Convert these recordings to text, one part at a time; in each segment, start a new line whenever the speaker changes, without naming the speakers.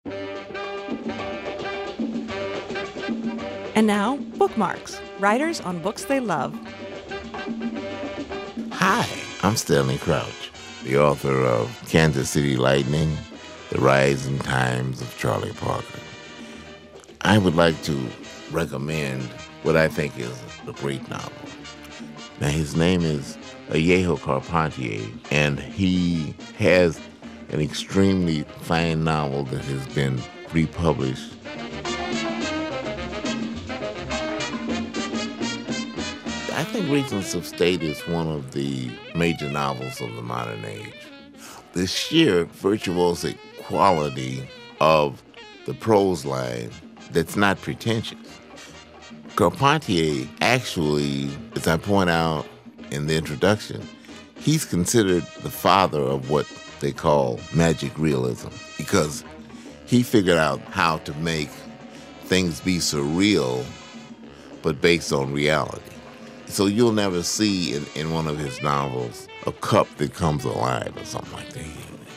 And now, Bookmarks, writers on books they love.
Hi, I'm Stanley Crouch, the author of Kansas City Lightning, The Rise and Times of Charlie Parker. I would like to recommend what I think is a great novel. Now, his name is Alejo Carpentier, and he has an extremely fine novel that has been republished. I think Regents of State is one of the major novels of the modern age. The sheer virtuosic quality of the prose line that's not pretentious. Carpentier actually, as I point out in the introduction, he's considered the father of what they call magic realism because he figured out how to make things be surreal but based on reality. So you'll never see in one of his novels a cup that comes alive or something like that.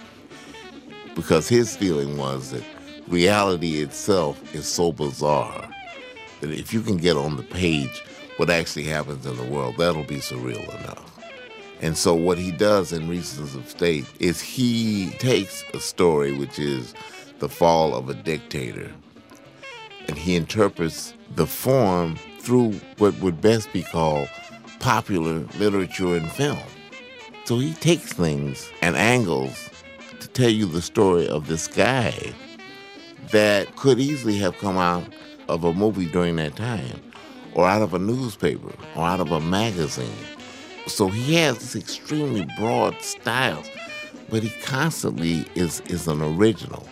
Because his feeling was that reality itself is so bizarre that if you can get on the page what actually happens in the world, that'll be surreal enough. And so what he does in Regents of State is he takes a story which is the fall of a dictator, and he interprets the form through what would best be called popular literature and film. So he takes things and angles to tell you the story of this guy that could easily have come out of a movie during that time, or out of a newspaper, or out of a magazine. So he has this extremely broad style, but he constantly is an original.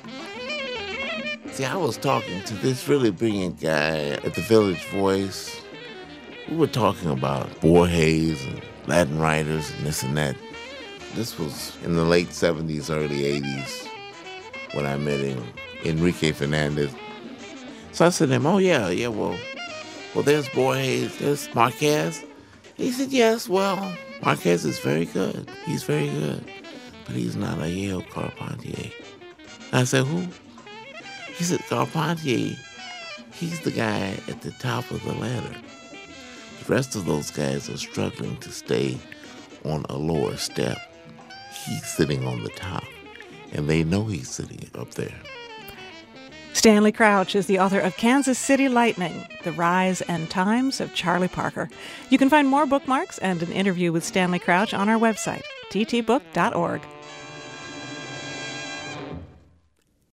See, I was talking to this really brilliant guy at the Village Voice. We were talking about Borges and Latin writers and this and that. This was in the late 70s, early 80s when I met him, Enrique Fernandez. So I said to him, well, there's Borges, there's Marquez. He said, yes, well, Marquez is very good. He's very good. But he's not Alejo Carpentier. I said, who? He said, Carpentier, he's the guy at the top of the ladder. The rest of those guys are struggling to stay on a lower step. He's sitting on the top, and they know he's sitting up there.
Stanley Crouch is the author of Kansas City Lightning, The Rise and Times of Charlie Parker. You can find more bookmarks and an interview with Stanley Crouch on our website, ttbook.org.